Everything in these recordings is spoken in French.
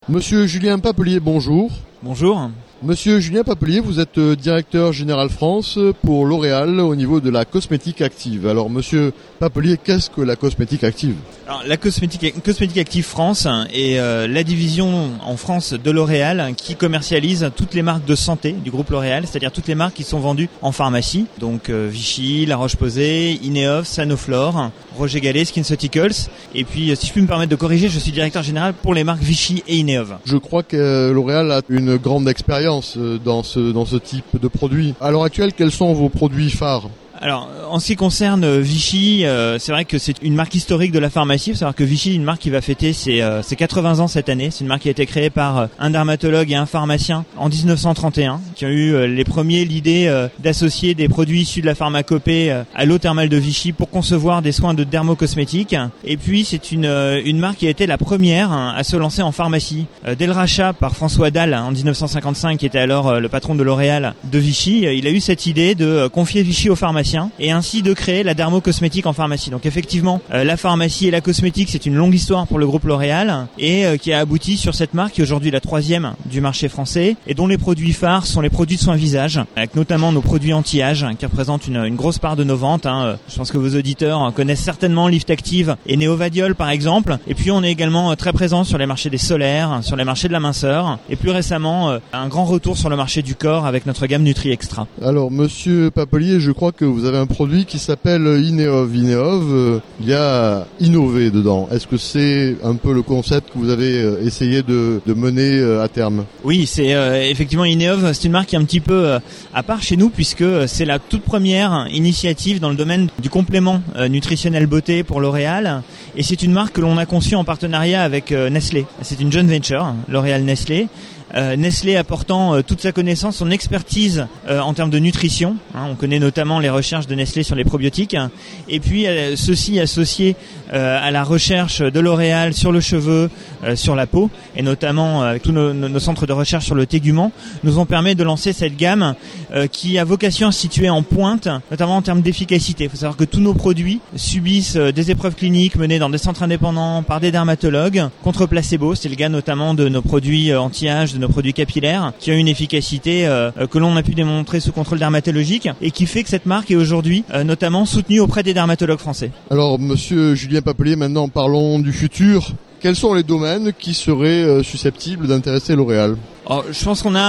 Monsieur Julien Papelier, bonjour. Bonjour. Monsieur Julien Papelier, vous êtes directeur général France pour L'Oréal au niveau de la cosmétique active. Alors monsieur Papelier, qu'est-ce que la cosmétique active ? Alors, la cosmétique active France est la division en France de L'Oréal qui commercialise toutes les marques de santé du groupe L'Oréal, c'est-à-dire toutes les marques qui sont vendues en pharmacie. Donc Vichy, La Roche-Posay, Ineos, Sanoflore, Roger Gallet, SkinCeuticals. Et puis si je puis me permettre de corriger, je suis directeur général pour les marques Vichy et Ineos. Je crois que L'Oréal a une grande expérience dans ce type de produit. À l'heure actuelle, quels sont vos produits phares ? Alors, en ce qui concerne Vichy, c'est vrai que c'est une marque historique de la pharmacie. Il faut savoir que Vichy est une marque qui va fêter ses 80 ans cette année. C'est une marque qui a été créée par un dermatologue et un pharmacien en 1931, qui ont eu l'idée d'associer des produits issus de la pharmacopée à l'eau thermale de Vichy pour concevoir des soins de dermocosmétiques. Et puis, c'est une marque qui a été la première à se lancer en pharmacie. Dès le rachat par François Dalle en 1955, qui était alors le patron de L'Oréal de Vichy, il a eu cette idée de confier Vichy aux pharmaciens et ainsi de créer la dermocosmétique en pharmacie. Donc effectivement, la pharmacie et la cosmétique, c'est une longue histoire pour le groupe L'Oréal et qui a abouti sur cette marque qui est aujourd'hui la 3e du marché français et dont les produits phares sont les produits de soins visage, avec notamment nos produits anti-âge qui représentent une grosse part de nos ventes. Je pense que vos auditeurs connaissent certainement Lift Active et Néovadiol par exemple. Et puis on est également très présent sur les marchés des solaires, sur les marchés de la minceur et plus récemment un grand retour sur le marché du corps avec notre gamme Nutri Extra. Alors monsieur Papelier, je crois que vous avez un produit qui s'appelle Ineov. Ineov, il y a innové dedans. Est-ce que c'est un peu le concept que vous avez essayé de mener à terme ? Oui, c'est effectivement Ineov, c'est une marque qui est un petit peu à part chez nous puisque c'est la toute première initiative dans le domaine du complément nutritionnel beauté pour L'Oréal et c'est une marque que l'on a conçue en partenariat avec Nestlé. C'est une joint venture, L'Oréal Nestlé. Nestlé apportant toute sa connaissance, son expertise en termes de nutrition. On connaît notamment les recherches de Nestlé sur les probiotiques. Et puis ceci associé à la recherche de L'Oréal sur le cheveu, sur la peau, et notamment avec tous nos centres de recherche sur le tégument, nous ont permis de lancer cette gamme qui a vocation à se situer en pointe, notamment en termes d'efficacité. Il faut savoir que tous nos produits subissent des épreuves cliniques menées dans des centres indépendants par des dermatologues contre placebo. C'est le cas notamment de nos produits anti-âge, de nos produits capillaires, qui ont une efficacité que l'on a pu démontrer sous contrôle dermatologique et qui fait que cette marque est aujourd'hui notamment soutenue auprès des dermatologues français. Alors, monsieur Julien Papelier, maintenant parlons du futur. Quels sont les domaines qui seraient susceptibles d'intéresser L'Oréal ? Alors, je pense qu'on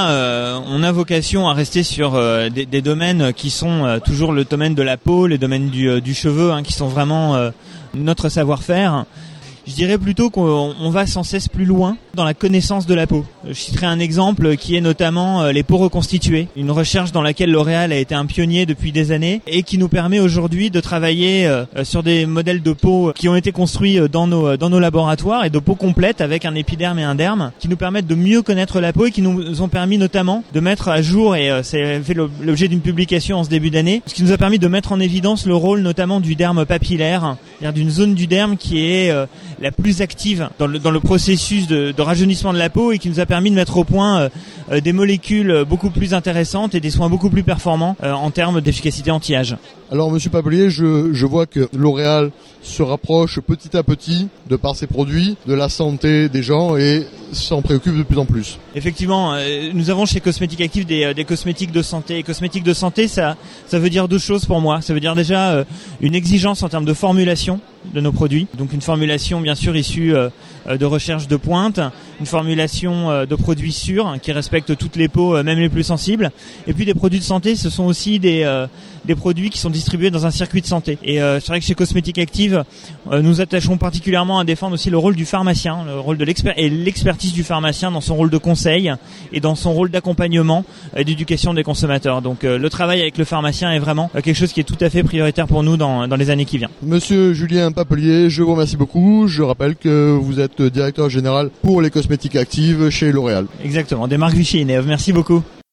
a vocation à rester sur des domaines qui sont toujours le domaine de la peau, les domaines du cheveu, qui sont vraiment notre savoir-faire. Je dirais plutôt qu'on va sans cesse plus loin dans la connaissance de la peau. Je citerai un exemple qui est notamment les peaux reconstituées, une recherche dans laquelle L'Oréal a été un pionnier depuis des années et qui nous permet aujourd'hui de travailler sur des modèles de peau qui ont été construits dans nos laboratoires et de peau complète avec un épiderme et un derme qui nous permettent de mieux connaître la peau et qui nous ont permis notamment de mettre à jour, et c'est fait l'objet d'une publication en ce début d'année, ce qui nous a permis de mettre en évidence le rôle notamment du derme papillaire, c'est-à-dire d'une zone du derme qui est la plus active dans le processus de rajeunissement de la peau et qui nous a permis de mettre au point des molécules beaucoup plus intéressantes et des soins beaucoup plus performants en termes d'efficacité anti-âge. Alors monsieur Papelier, je vois que L'Oréal se rapproche petit à petit, de par ses produits, de la santé des gens et s'en préoccupe de plus en plus. Effectivement, nous avons chez Cosmétique Active des cosmétiques de santé. Et cosmétiques de santé, ça veut dire deux choses pour moi. Ça veut dire déjà une exigence en termes de formulation de nos produits. Donc une formulation bien sûr issue de recherche de pointe, une formulation de produits sûrs qui respectent toutes les peaux, même les plus sensibles. Et puis des produits de santé, ce sont aussi des produits qui sont distribués dans un circuit de santé. Et c'est vrai que chez Cosmétique Active, nous attachons particulièrement à défendre aussi le rôle du pharmacien, le rôle de l'expertise du pharmacien dans son rôle de conseil et dans son rôle d'accompagnement et d'éducation des consommateurs. Donc le travail avec le pharmacien est vraiment quelque chose qui est tout à fait prioritaire pour nous dans les années qui viennent. Monsieur Julien Papelier, je vous remercie beaucoup. Je rappelle que vous êtes directeur général pour les cosmétiques actives chez L'Oréal. Exactement, des marques Vichy et Ineov. Merci beaucoup.